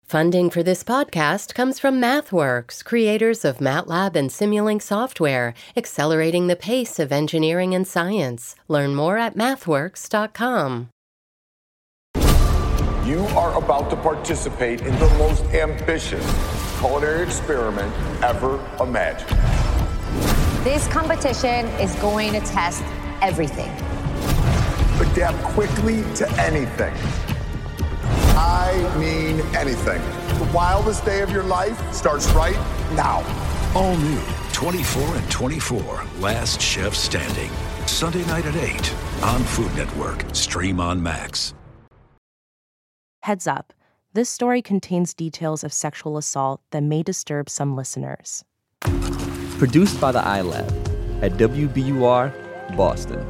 Funding for this podcast comes from MathWorks, creators of MATLAB and Simulink software, accelerating the pace of engineering and science. Learn more at mathworks.com. You are about to participate in the most ambitious culinary experiment ever imagined. This competition is going to test everything. Adapt quickly to anything. I mean anything. The wildest day of your life starts right now. All new 24 and 24, Last Chef Standing. Sunday night at 8 on Food Network. Stream on Max. Heads up, this story contains details of sexual assault that may disturb some listeners. Produced by the iLab at WBUR, Boston.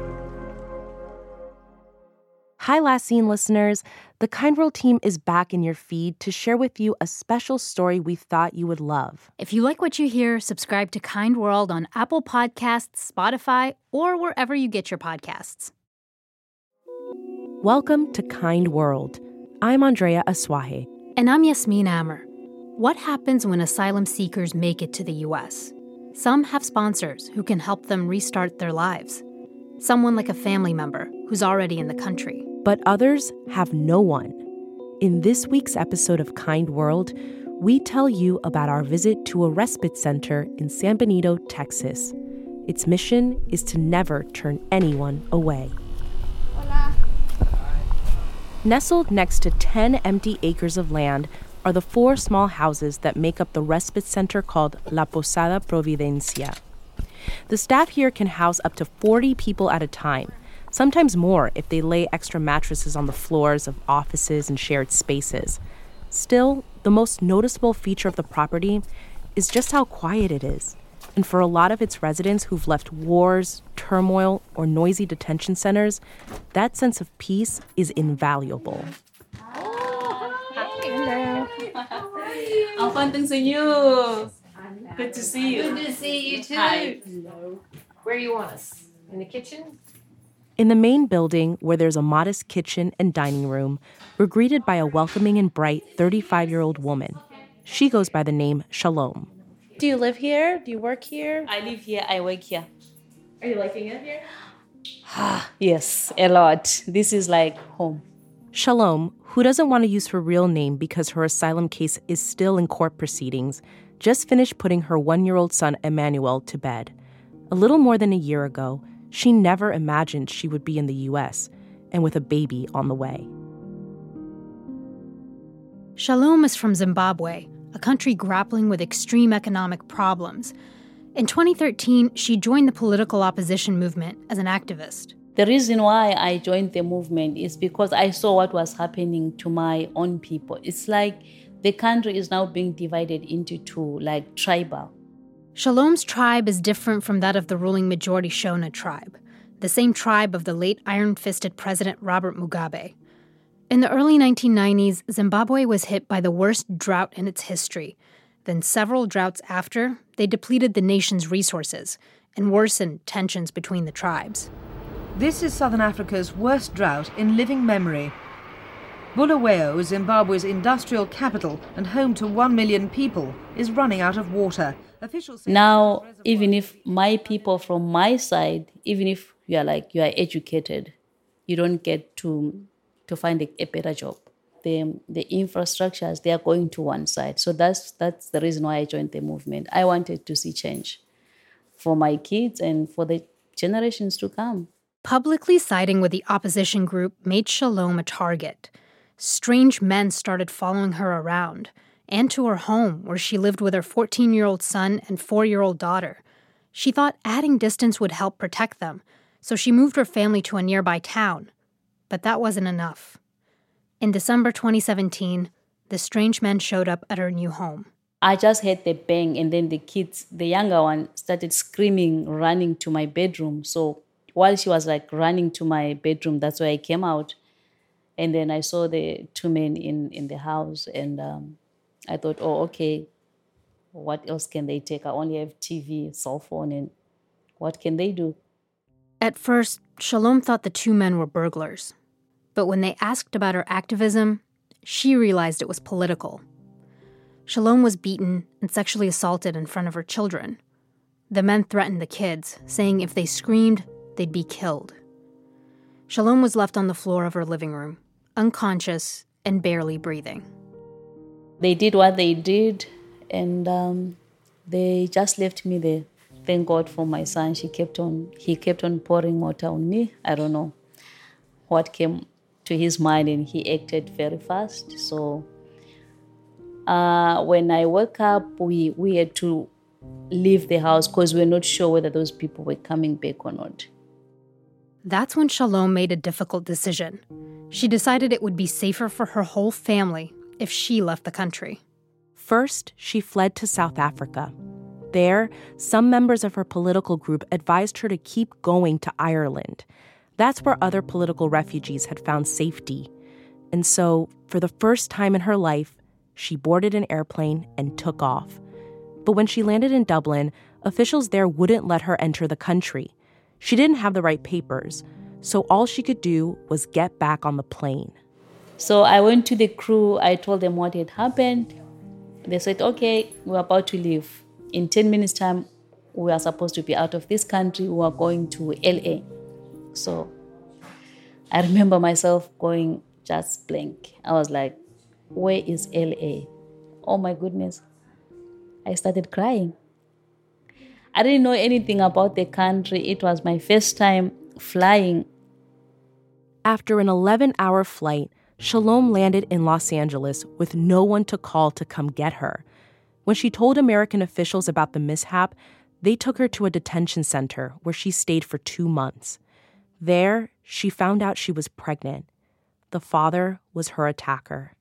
Hi, Last Seen listeners. The Kind World team is back in your feed to share with you a special story we thought you would love. If you like what you hear, subscribe to Kind World on Apple Podcasts, Spotify, or wherever you get your podcasts. Welcome to Kind World. I'm Andrea Asuaje. And I'm Yasmin Amer. What happens when asylum seekers make it to the U.S.? Some have sponsors who can help them restart their lives. Someone like a family member who's already in the country. But others have no one. In this week's episode of Kind World, we tell you about our visit to a respite center in San Benito, Texas. Its mission is to never turn anyone away. Hola. Nestled next to 10 empty acres of land are the 4 small houses that make up the respite center called La Posada Providencia. The staff here can house up to 40 people at a time, sometimes more if they lay extra mattresses on the floors of offices and shared spaces. Still, the most noticeable feature of the property is just how quiet it is. And for a lot of its residents who've left wars, turmoil, or noisy detention centers, that sense of peace is invaluable. Hello. I'm fine, thanks to you. Good to see you. Good to see you too. Hi. Where do you want us? In the kitchen? In the main building, where there's a modest kitchen and dining room, we're greeted by a welcoming and bright 35-year-old woman. She goes by the name Shalom. Do you live here? Do you work here? I live here, I work here. Are you liking it here? Yes, a lot. This is like home. Shalom, who doesn't want to use her real name because her asylum case is still in court proceedings, just finished putting her 1-year-old son Emmanuel to bed. A little more than a year ago, she never imagined she would be in the U.S. and with a baby on the way. Shalom is from Zimbabwe, a country grappling with extreme economic problems. In 2013, she joined the political opposition movement as an activist. The reason why I joined the movement is because I saw what was happening to my own people. It's like the country is now being divided into two, like tribal. Shalom's tribe is different from that of the ruling majority Shona tribe, the same tribe of the late iron-fisted President Robert Mugabe. In the early 1990s, Zimbabwe was hit by the worst drought in its history. Then several droughts after, they depleted the nation's resources and worsened tensions between the tribes. This is Southern Africa's worst drought in living memory. Bulawayo, Zimbabwe's industrial capital and home to 1 million people, is running out of water. Now, even if my people from my side, even if you are educated, you don't get to find a better job. The infrastructures, they are going to one side. So that's the reason why I joined the movement. I wanted to see change for my kids and for the generations to come. Publicly siding with the opposition group made Shalom a target. Strange men started following her around and to her home, where she lived with her 14-year-old son and 4-year-old daughter. She thought adding distance would help protect them, so she moved her family to a nearby town. But that wasn't enough. In December 2017, the strange men showed up at her new home. I just heard the bang, and then the kids, the younger one, started screaming, running to my bedroom. So while she was running to my bedroom, that's where I came out. And then I saw the 2 men in the house, and I thought, oh, okay, what else can they take? I only have TV, cell phone, and what can they do? At first, Shalom thought the 2 men were burglars. But when they asked about her activism, she realized it was political. Shalom was beaten and sexually assaulted in front of her children. The men threatened the kids, saying if they screamed, they'd be killed. Shalom was left on the floor of her living room, unconscious and barely breathing. They did what they did, and they just left me there. Thank God for my son. He kept on pouring water on me. I don't know what came to his mind, and he acted very fast. So when I woke up, we had to leave the house because we were not sure whether those people were coming back or not. That's when Shalom made a difficult decision. She decided it would be safer for her whole family if she left the country. First, she fled to South Africa. There, some members of her political group advised her to keep going to Ireland. That's where other political refugees had found safety. And so, for the first time in her life, she boarded an airplane and took off. But when she landed in Dublin, officials there wouldn't let her enter the country. She didn't have the right papers, so all she could do was get back on the plane. So I went to the crew, I told them what had happened. They said, okay, we're about to leave. In 10 minutes' time, we are supposed to be out of this country. We are going to LA. So I remember myself going just blank. I was like, where is LA? Oh my goodness. I started crying. I didn't know anything about the country. It was my first time flying. After an 11-hour flight, Shalom landed in Los Angeles with no one to call to come get her. When she told American officials about the mishap, they took her to a detention center where she stayed for 2 months. There, she found out she was pregnant. The father was her attacker.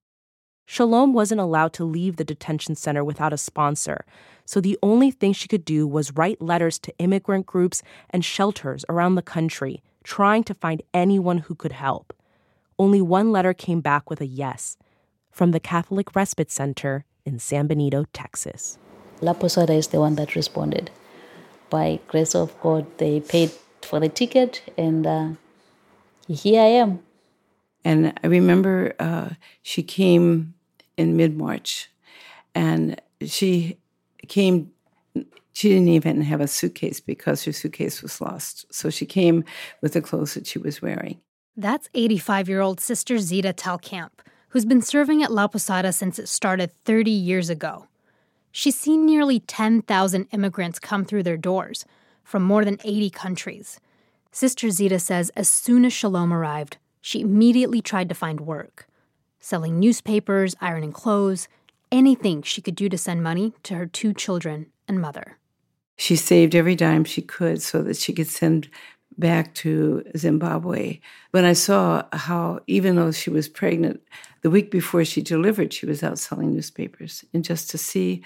Shalom wasn't allowed to leave the detention center without a sponsor, so the only thing she could do was write letters to immigrant groups and shelters around the country, trying to find anyone who could help. Only one letter came back with a yes, from the Catholic Respite Center in San Benito, Texas. La Posada is the one that responded. By grace of God, they paid for the ticket, and here I am. And I remember she came in mid-March, and she didn't even have a suitcase because her suitcase was lost. So she came with the clothes that she was wearing. That's 85-year-old Sister Zita Telkamp, who's been serving at La Posada since it started 30 years ago. She's seen nearly 10,000 immigrants come through their doors from more than 80 countries. Sister Zita says as soon as Shalom arrived, she immediately tried to find work, selling newspapers, ironing clothes, anything she could do to send money to her 2 children and mother. She saved every dime she could so that she could send back to Zimbabwe. When I saw how, even though she was pregnant, the week before she delivered, she was out selling newspapers. And just to see,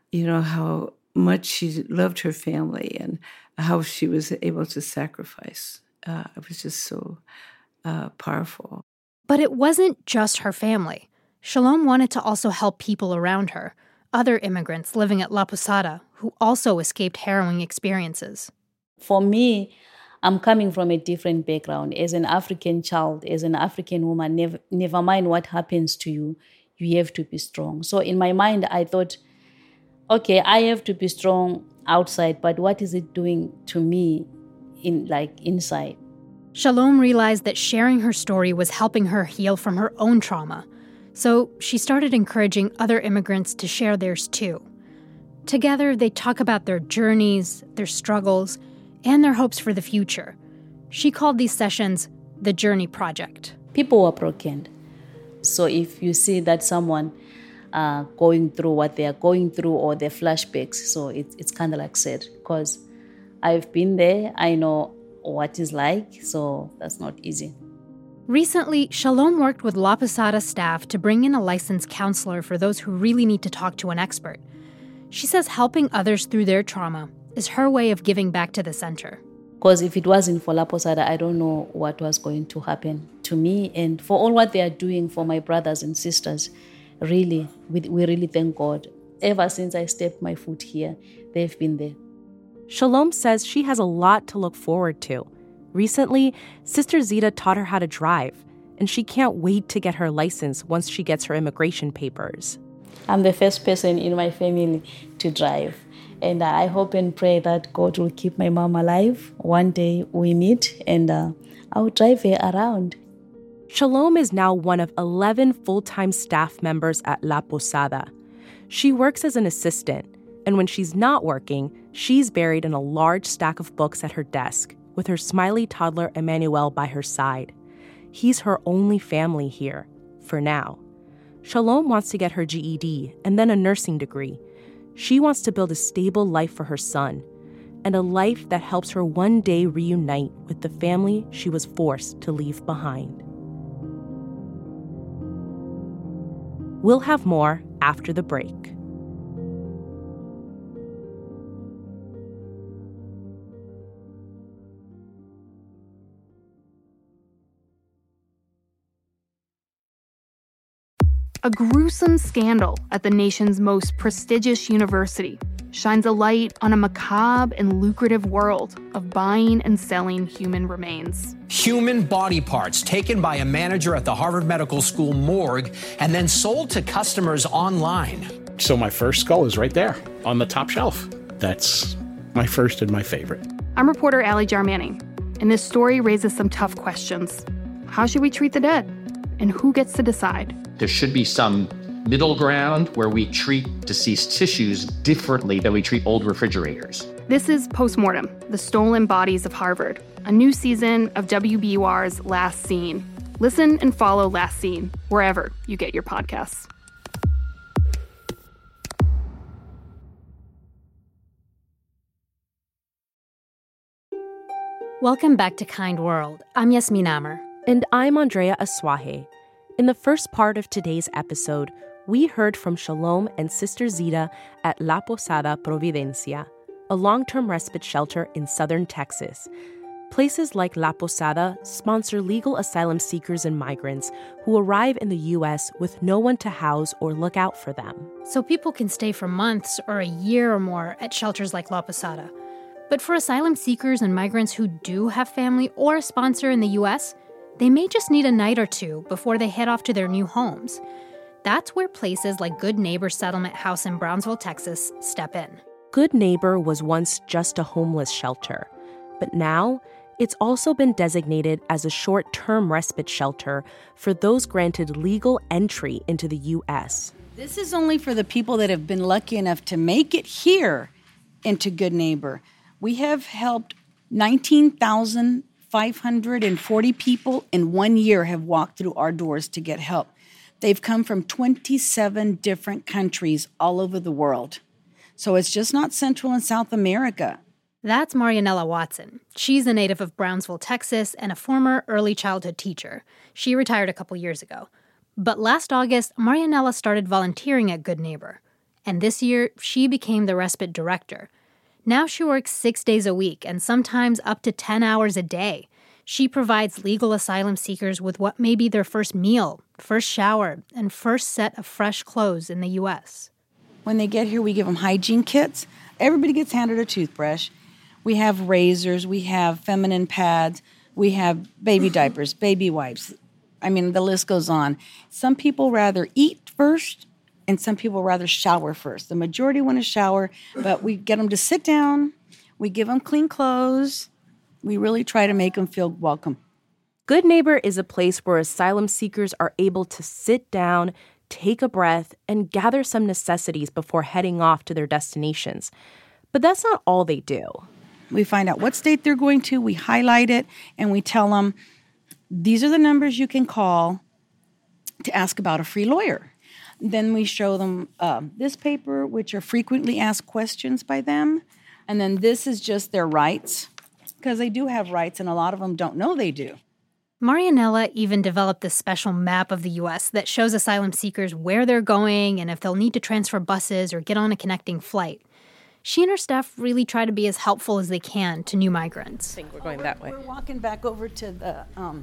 how much she loved her family and how she was able to sacrifice, it was just so powerful. But it wasn't just her family. Shalom wanted to also help people around her, other immigrants living at La Posada who also escaped harrowing experiences. For me, I'm coming from a different background. As an African child, as an African woman, never mind what happens to you, you have to be strong. So in my mind, I thought, okay, I have to be strong outside, but what is it doing to me inside? Shalom realized that sharing her story was helping her heal from her own trauma. So she started encouraging other immigrants to share theirs too. Together, they talk about their journeys, their struggles, and their hopes for the future. She called these sessions the Journey Project. People were broken. So if you see that someone going through what they are going through or their flashbacks, so it's kind of like sad because I've been there. I know what it's like, so that's not easy. Recently, Shalom worked with La Posada staff to bring in a licensed counselor for those who really need to talk to an expert. She says helping others through their trauma is her way of giving back to the center. Because if it wasn't for La Posada, I don't know what was going to happen to me and for all what they are doing for my brothers and sisters. Really, we really thank God. Ever since I stepped my foot here, they've been there. Shalom says she has a lot to look forward to. Recently, Sister Zita taught her how to drive, and she can't wait to get her license once she gets her immigration papers. I'm the first person in my family to drive. And I hope and pray that God will keep my mom alive. One day we meet and I'll drive her around. Shalom is now one of 11 full-time staff members at La Posada. She works as an assistant, and when she's not working, she's buried in a large stack of books at her desk, with her smiley toddler Emmanuel by her side. He's her only family here, for now. Shalom wants to get her GED and then a nursing degree. She wants to build a stable life for her son, and a life that helps her one day reunite with the family she was forced to leave behind. We'll have more after the break. A gruesome scandal at the nation's most prestigious university shines a light on a macabre and lucrative world of buying and selling human remains. Human body parts taken by a manager at the Harvard Medical School morgue and then sold to customers online. So my first skull is right there on the top shelf. That's my first and my favorite. I'm reporter Allie Jarmanning, and this story raises some tough questions. How should we treat the dead? And who gets to decide? There should be some middle ground where we treat deceased tissues differently than we treat old refrigerators. This is Postmortem, The Stolen Bodies of Harvard, a new season of WBUR's Last Scene. Listen and follow Last Scene wherever you get your podcasts. Welcome back to Kind World. I'm Yasmin Amer. And I'm Andrea Asuaje. In the first part of today's episode, we heard from Shalom and Sister Zita at La Posada Providencia, a long-term respite shelter in southern Texas. Places like La Posada sponsor legal asylum seekers and migrants who arrive in the U.S. with no one to house or look out for them. So people can stay for months or a year or more at shelters like La Posada. But for asylum seekers and migrants who do have family or a sponsor in the U.S., they may just need a night or two before they head off to their new homes. That's where places like Good Neighbor Settlement House in Brownsville, Texas, step in. Good Neighbor was once just a homeless shelter, but now it's also been designated as a short-term respite shelter for those granted legal entry into the U.S. This is only for the people that have been lucky enough to make it here into Good Neighbor. We have helped 19,540 people in 1 year have walked through our doors to get help. They've come from 27 different countries all over the world. So it's just not Central and South America. That's Marianella Watson. She's a native of Brownsville, Texas, and a former early childhood teacher. She retired a couple years ago. But last August, Marianella started volunteering at Good Neighbor. And this year, she became the respite director. Now she works 6 days a week and sometimes up to 10 hours a day. She provides legal asylum seekers with what may be their first meal, first shower, and first set of fresh clothes in the U.S. When they get here, we give them hygiene kits. Everybody gets handed a toothbrush. We have razors. We have feminine pads. We have baby diapers, baby wipes. I mean, the list goes on. Some people rather eat first, and some people rather shower first. The majority want to shower, but we get them to sit down. We give them clean clothes. We really try to make them feel welcome. Good Neighbor is a place where asylum seekers are able to sit down, take a breath, and gather some necessities before heading off to their destinations. But that's not all they do. We find out what state they're going to, we highlight it, and we tell them, these are the numbers you can call to ask about a free lawyer. Then we show them this paper, which are frequently asked questions by them. And then this is just their rights, because they do have rights, and a lot of them don't know they do. Marianella even developed this special map of the U.S. that shows asylum seekers where they're going and if they'll need to transfer buses or get on a connecting flight. She and her staff really try to be as helpful as they can to new migrants. I think we're going that way. We're walking back over to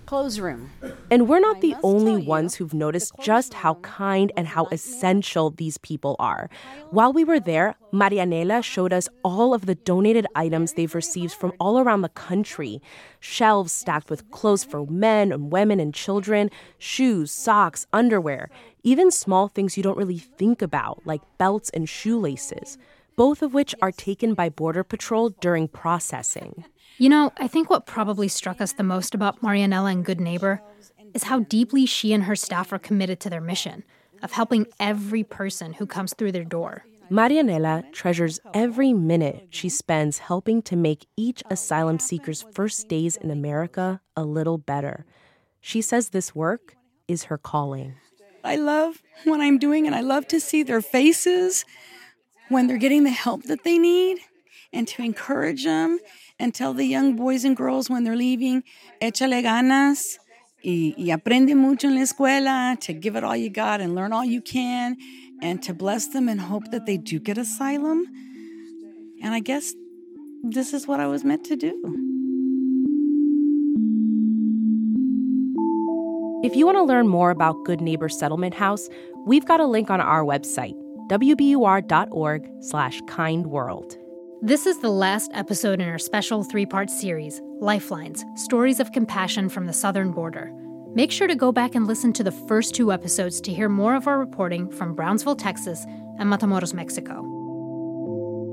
Clothes room. And we're not the only ones who've noticed just how kind and how essential these people are. While we were there, Marianela showed us all of the donated items they've received from all around the country. Shelves stacked with clothes for men and women and children, shoes, socks, underwear, even small things you don't really think about, like belts and shoelaces, both of which are taken by Border Patrol during processing. You know, I think what probably struck us the most about Marianela and Good Neighbor is how deeply she and her staff are committed to their mission of helping every person who comes through their door. Marianela treasures every minute she spends helping to make each asylum seeker's first days in America a little better. She says this work is her calling. I love what I'm doing, and I love to see their faces when they're getting the help that they need, and to encourage them and tell the young boys and girls when they're leaving, échale ganas y aprende mucho en la escuela, to give it all you got and learn all you can, and to bless them and hope that they do get asylum. And I guess this is what I was meant to do. If you want to learn more about Good Neighbor Settlement House, we've got a link on our website, wbur.org/kindworld. This is the last episode in our special 3-part series, Lifelines, Stories of Compassion from the Southern Border. Make sure to go back and listen to the first 2 episodes to hear more of our reporting from Brownsville, Texas, and Matamoros, Mexico.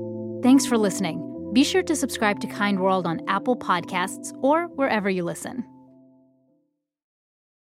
Thanks for listening. Be sure to subscribe to Kind World on Apple Podcasts or wherever you listen.